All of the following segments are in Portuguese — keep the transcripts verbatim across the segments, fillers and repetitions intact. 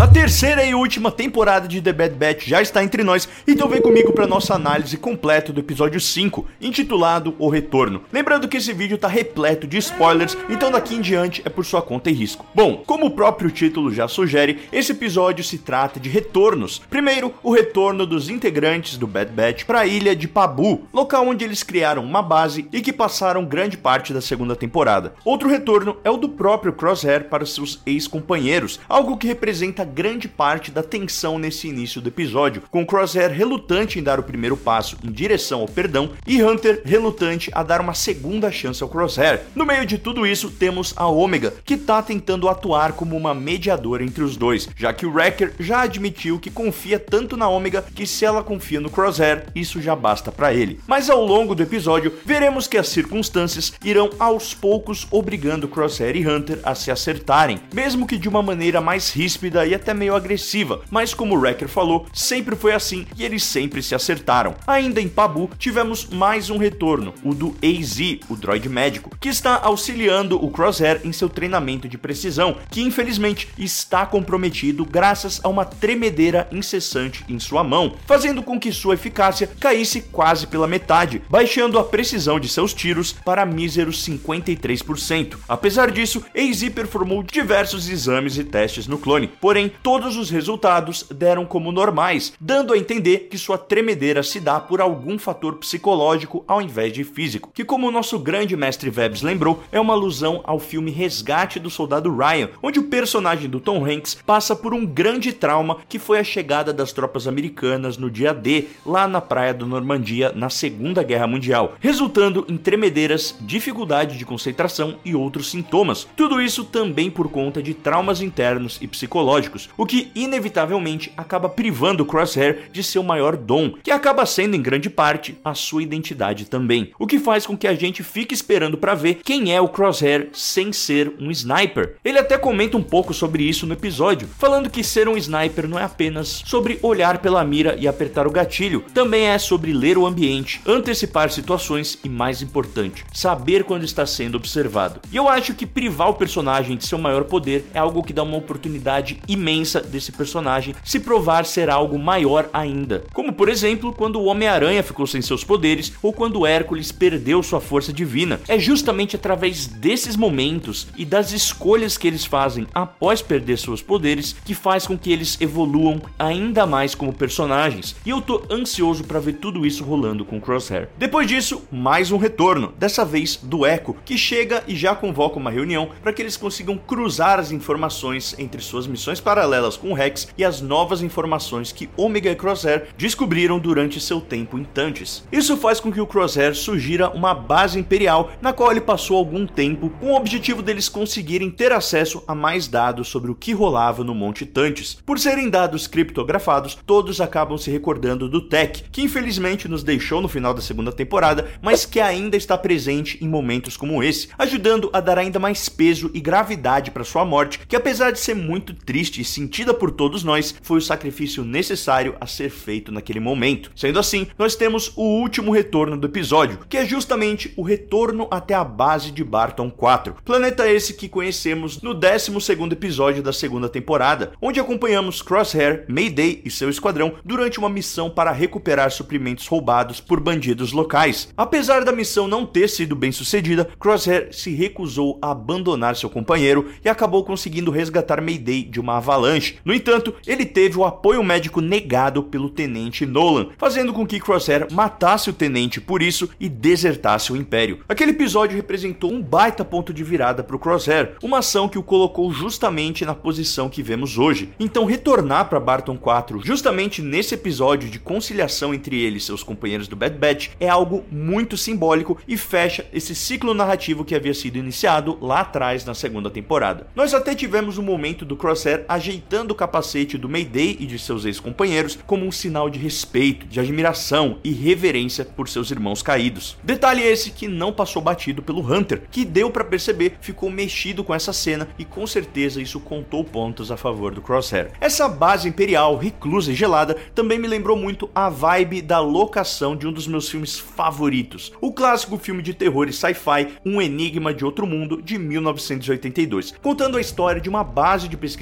A terceira e última temporada de The Bad Batch já está entre nós, então vem comigo para nossa análise completa do episódio cinco, intitulado O Retorno. Lembrando que esse vídeo tá repleto de spoilers, então daqui em diante é por sua conta e risco. Bom, como o próprio título já sugere, esse episódio se trata de retornos. Primeiro, o retorno dos integrantes do Bad Batch para a ilha de Pabu, local onde eles criaram uma base e que passaram grande parte da segunda temporada. Outro retorno é o do próprio Crosshair para seus ex-companheiros, algo que representa grande parte da tensão nesse início do episódio, com Crosshair relutante em dar o primeiro passo em direção ao perdão e Hunter relutante a dar uma segunda chance ao Crosshair. No meio de tudo isso, temos a Omega, que tá tentando atuar como uma mediadora entre os dois, já que o Wrecker já admitiu que confia tanto na Omega que se ela confia no Crosshair, isso já basta pra ele. Mas ao longo do episódio, veremos que as circunstâncias irão aos poucos obrigando Crosshair e Hunter a se acertarem, mesmo que de uma maneira mais ríspida e até meio agressiva, mas como o Wrecker falou, sempre foi assim e eles sempre se acertaram. Ainda em Pabu, tivemos mais um retorno, o do A Z, o droid médico, que está auxiliando o Crosshair em seu treinamento de precisão, que infelizmente está comprometido graças a uma tremedeira incessante em sua mão, fazendo com que sua eficácia caísse quase pela metade, baixando a precisão de seus tiros para míseros cinquenta e três por cento. Apesar disso, A Z performou diversos exames e testes no clone, porém todos os resultados deram como normais, dando a entender que sua tremedeira se dá por algum fator psicológico ao invés de físico, que, como o nosso grande mestre Vebs lembrou, é uma alusão ao filme Resgate do Soldado Ryan, onde o personagem do Tom Hanks passa por um grande trauma que foi a chegada das tropas americanas no dia D, lá na praia da Normandia na Segunda Guerra Mundial, resultando em tremedeiras, dificuldade de concentração e outros sintomas. Tudo isso também por conta de traumas internos e psicológicos, o que inevitavelmente acaba privando o Crosshair de seu maior dom, que acaba sendo em grande parte a sua identidade também, o que faz com que a gente fique esperando para ver quem é o Crosshair sem ser um sniper. Ele até comenta um pouco sobre isso no episódio, falando que ser um sniper não é apenas sobre olhar pela mira e apertar o gatilho, também é sobre ler o ambiente, antecipar situações e, mais importante, saber quando está sendo observado. E eu acho que privar o personagem de seu maior poder é algo que dá uma oportunidade imensa desse personagem se provar ser algo maior ainda, como por exemplo quando o Homem-Aranha ficou sem seus poderes ou quando Hércules perdeu sua força divina. É justamente através desses momentos e das escolhas que eles fazem após perder seus poderes que faz com que eles evoluam ainda mais como personagens, e eu tô ansioso para ver tudo isso rolando com o Crosshair. Depois disso, mais um retorno, dessa vez do Echo, que chega e já convoca uma reunião para que eles consigam cruzar as informações entre suas missões paralelas com o Rex e as novas informações que Omega e Crosshair descobriram durante seu tempo em Tantis. Isso faz com que o Crosshair sugira uma base imperial na qual ele passou algum tempo, com o objetivo deles conseguirem ter acesso a mais dados sobre o que rolava no Monte Tantis. Por serem dados criptografados, todos acabam se recordando do Tech, que infelizmente nos deixou no final da segunda temporada, mas que ainda está presente em momentos como esse, ajudando a dar ainda mais peso e gravidade para sua morte, que apesar de ser muito triste e sentida por todos nós, foi o sacrifício necessário a ser feito naquele momento. Sendo assim, nós temos o último retorno do episódio, que é justamente o retorno até a base de Barton quatro, planeta esse que conhecemos no décimo segundo episódio da segunda temporada, onde acompanhamos Crosshair, Mayday e seu esquadrão durante uma missão para recuperar suprimentos roubados por bandidos locais. Apesar da missão não ter sido bem sucedida, Crosshair se recusou a abandonar seu companheiro e acabou conseguindo resgatar Mayday de uma avalanche. No entanto, ele teve o apoio médico negado pelo Tenente Nolan, fazendo com que Crosshair matasse o Tenente por isso e desertasse o Império. Aquele episódio representou um baita ponto de virada para o Crosshair, uma ação que o colocou justamente na posição que vemos hoje. Então retornar para Barton quatro justamente nesse episódio de conciliação entre ele e seus companheiros do Bad Batch é algo muito simbólico e fecha esse ciclo narrativo que havia sido iniciado lá atrás na segunda temporada. Nós até tivemos um momento do Crosshair ajeitando o capacete do Mayday e de seus ex-companheiros como um sinal de respeito, de admiração e reverência por seus irmãos caídos. Detalhe esse que não passou batido pelo Hunter, que deu para perceber ficou mexido com essa cena e com certeza isso contou pontos a favor do Crosshair. Essa base imperial, reclusa e gelada, também me lembrou muito a vibe da locação de um dos meus filmes favoritos, o clássico filme de terror e sci-fi Um Enigma de Outro Mundo, de mil novecentos e oitenta e dois, contando a história de uma base de pesquisadores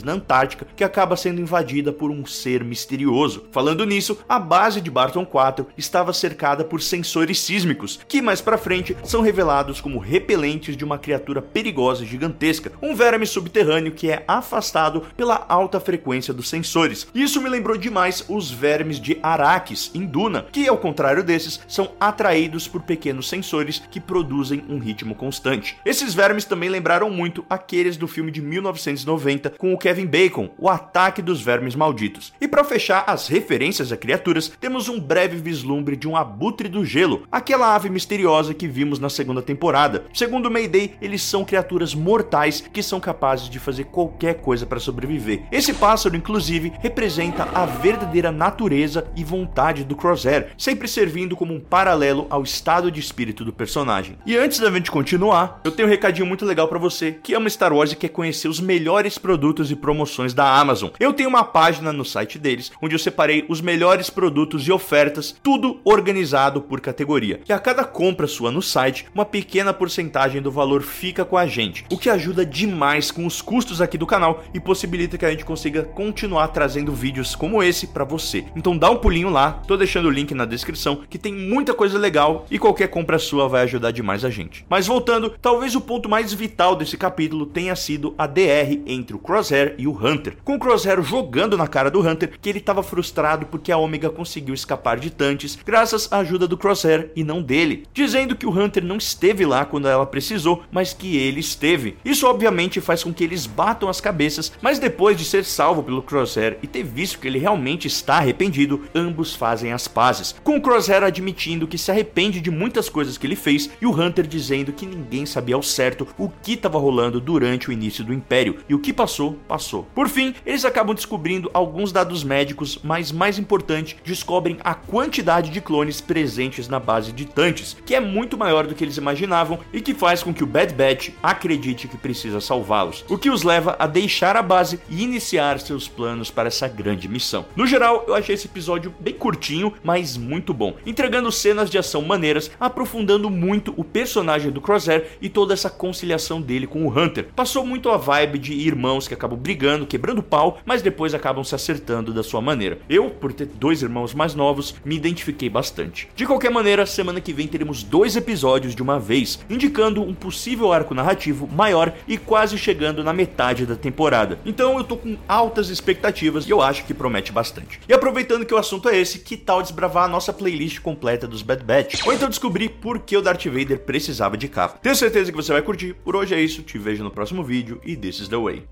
na Antártica que acaba sendo invadida por um ser misterioso. Falando nisso, a base de Barton quatro estava cercada por sensores sísmicos, que mais pra frente são revelados como repelentes de uma criatura perigosa e gigantesca, um verme subterrâneo que é afastado pela alta frequência dos sensores. Isso me lembrou demais os vermes de Arrakis em Duna, que ao contrário desses, são atraídos por pequenos sensores que produzem um ritmo constante. Esses vermes também lembraram muito aqueles do filme de mil novecentos e noventa com o Kevin Bacon, O Ataque dos Vermes Malditos. E para fechar as referências a criaturas, temos um breve vislumbre de um abutre do gelo, aquela ave misteriosa que vimos na segunda temporada. Segundo Mayday, eles são criaturas mortais que são capazes de fazer qualquer coisa para sobreviver. Esse pássaro, inclusive, representa a verdadeira natureza e vontade do Crosshair, sempre servindo como um paralelo ao estado de espírito do personagem. E antes da gente continuar, eu tenho um recadinho muito legal para você que ama Star Wars e quer conhecer os melhores produtos e promoções da Amazon. Eu tenho uma página no site deles, onde eu separei os melhores produtos e ofertas, tudo organizado por categoria. E a cada compra sua no site, uma pequena porcentagem do valor fica com a gente, o que ajuda demais com os custos aqui do canal e possibilita que a gente consiga continuar trazendo vídeos como esse para você. Então dá um pulinho lá, tô deixando o link na descrição, que tem muita coisa legal e qualquer compra sua vai ajudar demais a gente. Mas voltando, talvez o ponto mais vital desse capítulo tenha sido a D R entre o Crosshair e o Hunter, com o Crosshair jogando na cara do Hunter que ele estava frustrado porque a Omega conseguiu escapar de Tantis graças à ajuda do Crosshair e não dele, dizendo que o Hunter não esteve lá quando ela precisou, mas que ele esteve. Isso obviamente faz com que eles batam as cabeças, mas depois de ser salvo pelo Crosshair e ter visto que ele realmente está arrependido, ambos fazem as pazes, com o Crosshair admitindo que se arrepende de muitas coisas que ele fez e o Hunter dizendo que ninguém sabia ao certo o que estava rolando durante o início do Império e o que passou, passou. Por fim, eles acabam descobrindo alguns dados médicos, mas mais importante, descobrem a quantidade de clones presentes na base de Tantis, que é muito maior do que eles imaginavam e que faz com que o Bad Batch acredite que precisa salvá-los, o que os leva a deixar a base e iniciar seus planos para essa grande missão. No geral, eu achei esse episódio bem curtinho, mas muito bom, entregando cenas de ação maneiras, aprofundando muito o personagem do Crosshair e toda essa conciliação dele com o Hunter. Passou muito a vibe de irmãos que acabam brigando, quebrando pau, mas depois acabam se acertando da sua maneira. Eu, por ter dois irmãos mais novos, me identifiquei bastante. De qualquer maneira, semana que vem teremos dois episódios de uma vez, indicando um possível arco narrativo maior e quase chegando na metade da temporada. Então eu tô com altas expectativas e eu acho que promete bastante. E aproveitando que o assunto é esse, que tal desbravar a nossa playlist completa dos Bad Batch? Ou então descobrir por que o Darth Vader precisava de capa. Tenho certeza que você vai curtir. Por hoje é isso, te vejo no próximo vídeo e this is the way.